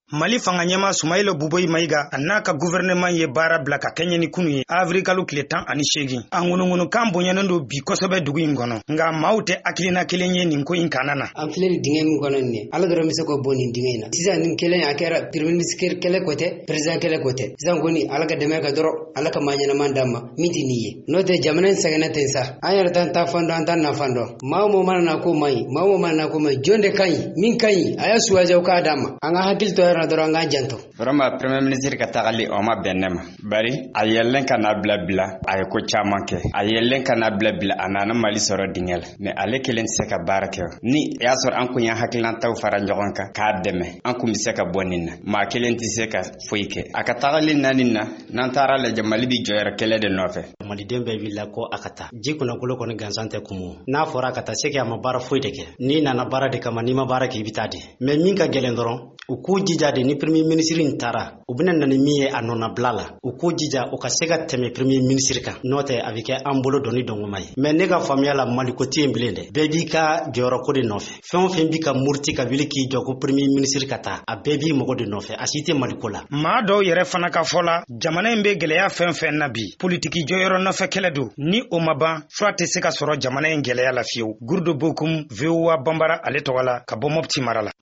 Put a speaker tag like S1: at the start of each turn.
S1: Mali fanga ɲɛma Sumaila Buboyi Mayiga a n'a ka gouvernement ye baara bila ka kɛɲɛ ni kunu ye avrikalu tile 18 a ŋunuŋunu kan bonyalen don bi kosɛbɛ dugu in kɔnɔ nka maaw tɛ hakilina kelen ye nin ko in kanan na.
S2: An filɛ nin dingɛ min kɔnɔ nin ye Ala dɔrɔn bɛ se k'o bɔ nin dingɛ in na. Sisan nin kelen a kɛra premier ministre kɛlɛ ko tɛ président kɛlɛ ko tɛ. Sisan kɔni Ala ka dɛmɛ ka dɔrɔn Ala ka maa ɲɛnama d'an ma min tɛ nin ye. N'o tɛ jamana in sɛgɛnna ten sa an yɛrɛ t'an ta fan dɔn an t'an nafan dɔn. Maa o maa mana na ko man ɲi maa o maa mana na ko man ɲi jɔn de ka ɲi min ka ɲi a y'a suwaje o k'a d'a ma. An ka hakili to yɔrɔ la dɔrɔn an k'an janto.
S3: Vraiment premier ministre ka tagali o ma bɛn ne ma bari a yɛlɛn ka n'a bila a ye ko caman kɛ a yɛlɛn ka n'a bila a nana Mali sɔrɔ dingɛ la mais ale kelen tɛ se ka baara kɛ ni y'a sɔrɔ an kun ye hakilinataw fara ɲɔgɔn kan k'a dɛmɛ an kun bɛ se ka bɔ nin na maa kelen tɛ se ka foyi kɛ a ka tagali naani na n'an taara lajɛ Mali bi jɔyɔrɔ kɛlɛ de nɔfɛ.
S4: Maliden bɛɛ wulila ko a ka taa ji kunnakolo kɔni gansan tɛ kumu n'a fɔra a ka taa se kɛ a ma baara foyi de kɛ n'i nana baara de kama n'i ma baara kɛ i bɛ taa di mais min ka gɛlɛn dɔrɔn u k'u jija de ni premier ministre in taara u bɛna na ni min ye a nɔnabila la u k'u jija u ka se ka tɛmɛ premier ministre kan n'o tɛ a bɛ kɛ an bolo dɔnni dɔngɔma ye mais ne ka faamuya la Mali ko tɛ yen bilen dɛ bɛɛ b'i ka jɔyɔrɔ ko de nɔfɛ fɛn o fɛn b'i ka muruti ka wuli k'i jɔ ko premier ministre ka taa a bɛɛ b'i mɔgɔ de nɔfɛ a si tɛ Mali ko la.
S1: Maa dɔw yɛrɛ fana ka fɔ la jamana in bɛ gɛlɛya fɛn fɛn na bi politiki jɔyɔrɔ nɔfɛ kɛlɛ don ni o ma ban fura tɛ se ka sɔrɔ jamana in gɛlɛya la fiyewu. Gurdo Bokum VOA Bambara ale tɔgɔ la ka bɔ Mopti mara la.